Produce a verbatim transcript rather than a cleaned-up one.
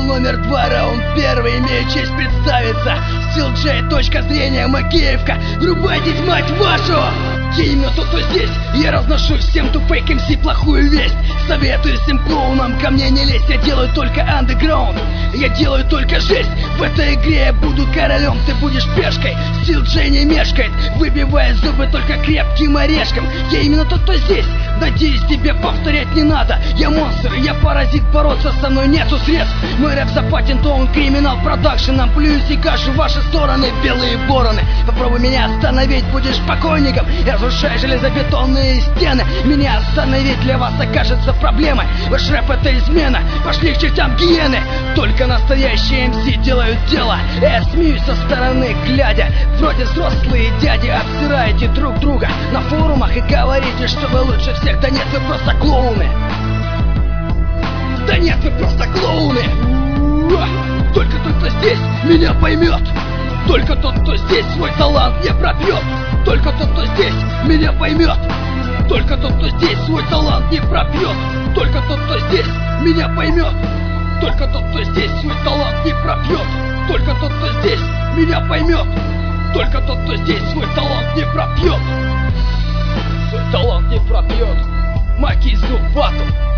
номер два, раунд первый. Имею честь представиться. Стилджей, точка зрения, Макеевка. Врубайтесь, мать вашу! Я именно тот, кто здесь. Я разношу всем тупейк эм си плохую весть. Советую всем клоунам ко мне не лезть. Я делаю только андеграунд. Я делаю только жесть. В этой игре я буду королем, ты будешь пешкой. Стилджей не мешкает, выбивая зубы только крепким орешком. Я именно тот, кто здесь. Надеюсь, тебе повторять не надо. Я монстр, я паразит, бороться со мной нету средств. Мой рэп запатентован криминал продакшеном. Плююсь и кашу в ваши стороны, белые вороны. Попробуй меня остановить, будешь покойником. Я разрушаю железобетонные стены. Меня остановить для вас окажется проблемой. Ваш рэп это измена, пошли к чертям гиены. Только настоящие эм си делают дело. Я смеюсь со стороны глядя. Вроде взрослые дяди обсираете друг друга на форумах и говорите, что вы лучше всех. Да нет, вы просто клоуны. Да нет, вы просто клоуны. Только тот, кто здесь, меня поймет. Только тот, кто здесь, свой талант не пропьет. Только тот, кто здесь, меня поймет. Только тот, кто здесь, свой талант не пропьет. Только тот, кто здесь, меня поймет. Только тот, кто здесь, свой талант не пропьет. Только тот, кто здесь, меня поймет. Только тот, кто здесь, свой талант не пропьет. Свой талант не пропьет. Маки Зубату.